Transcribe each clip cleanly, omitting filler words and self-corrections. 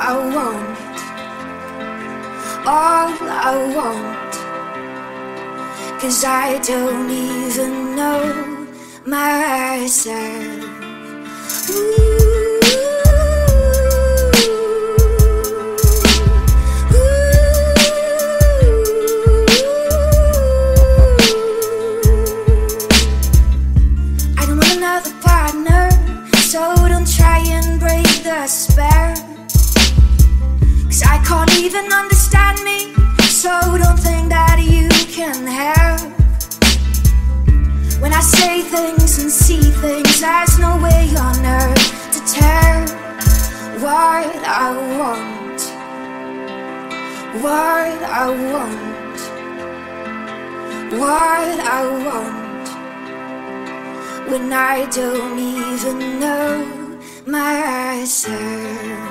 I want, all I want, 'cause I don't even know myself. I don't want another partner, so don't try and break the spell. 'Cause I can't even understand me, so don't think that you can help. When I say things and see things, there's no way on earth to tell what I want, what I want, what I want, when I don't even know myself.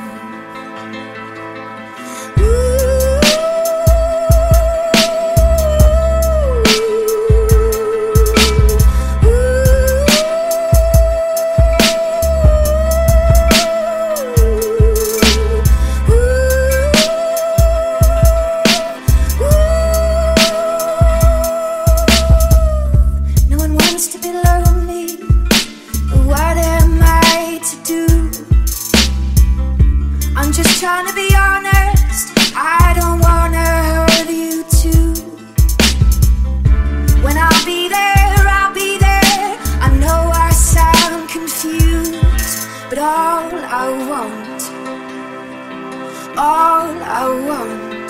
Trying to be honest, I don't wanna hurt you too. When I'll be there, I'll be there. I know I sound confused, but all I want, all I want,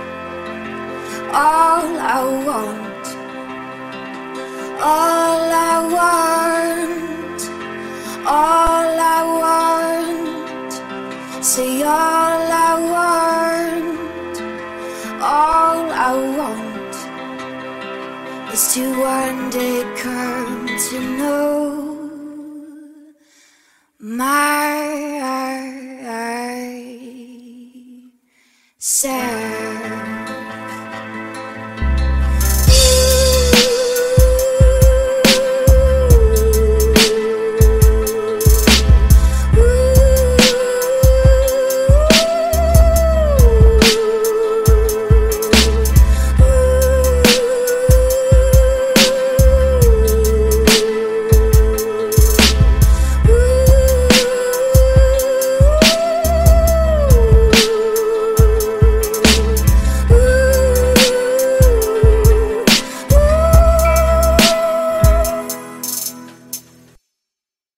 all I want, all I want, all I want, say all